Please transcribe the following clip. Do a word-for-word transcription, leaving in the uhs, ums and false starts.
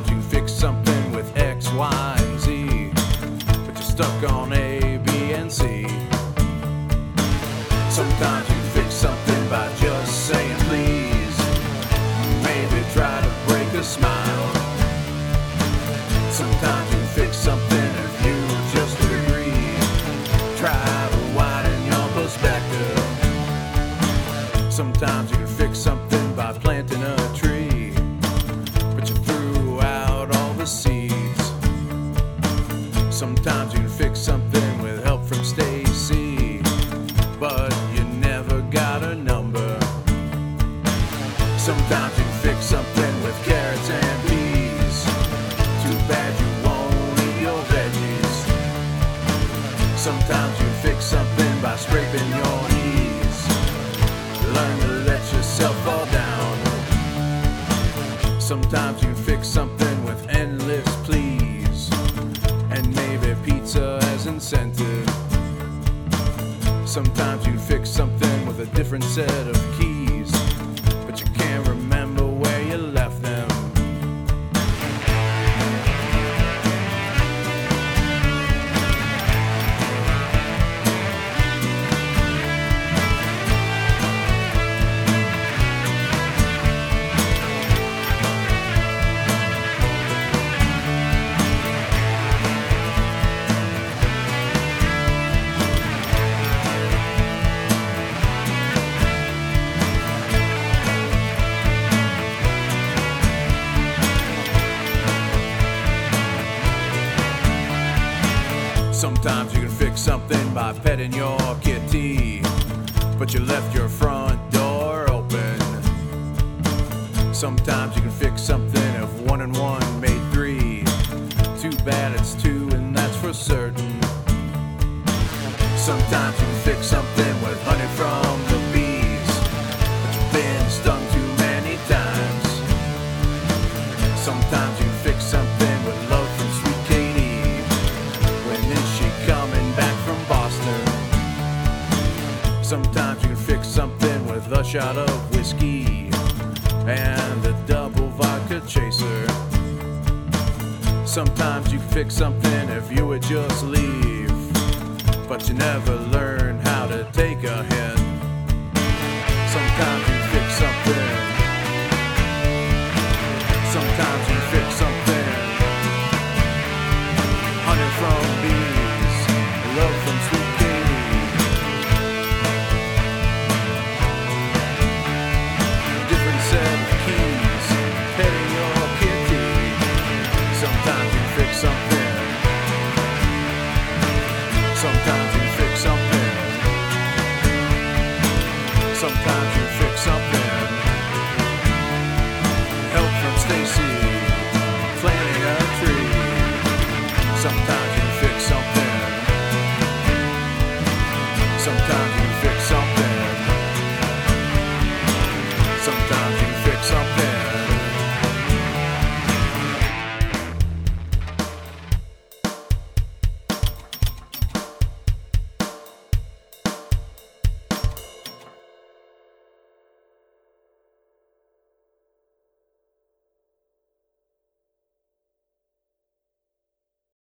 Sometimes you fix something with X, Y, and Z, but you're stuck on A, B, and C. Sometimes you fix something by just saying please. Maybe try to break a smile. Sometimes you fix something if you just agree. Try to widen your perspective. Sometimes you can fix something by planting a tree, but you threw out all the seeds. Sometimes you can fix something with help from Stacy, but you never got a number. Sometimes you can fix something with carrots and peas. Too bad you won't eat your veggies. Sometimes you can fix something by scraping your knees. Learn to let yourself fall down. Sometimes you can fix something with endless pleas, and maybe pizza as incentive. Sometimes you fix something with a different set of keys, but you can't remember where you left them. Sometimes you can fix something by petting your kitty, but you left your front door open. Sometimes you can fix something if one and one made three. Too bad it's two, and that's for certain. Sometimes you can fix something with honey from the bees, but you've been stung too many times. Sometimes you can fix something with love from Sweet Katie. When is she coming back from Boston? Sometimes you can fix something with a shot of whiskey and a double vodka chaser. Sometimes you can fix something if you would just leave, but you never learn how to take a hit. Sometimes you fix something. Sometimes you fix something. Honey from bees, love from Sweet Katie. Different set of keys, petting your kitty. Sometimes you fix something. Sometimes you fix something. Sometimes you fix something. Help from Stacy, planting a tree. Sometimes you fix something. Sometimes you fix something.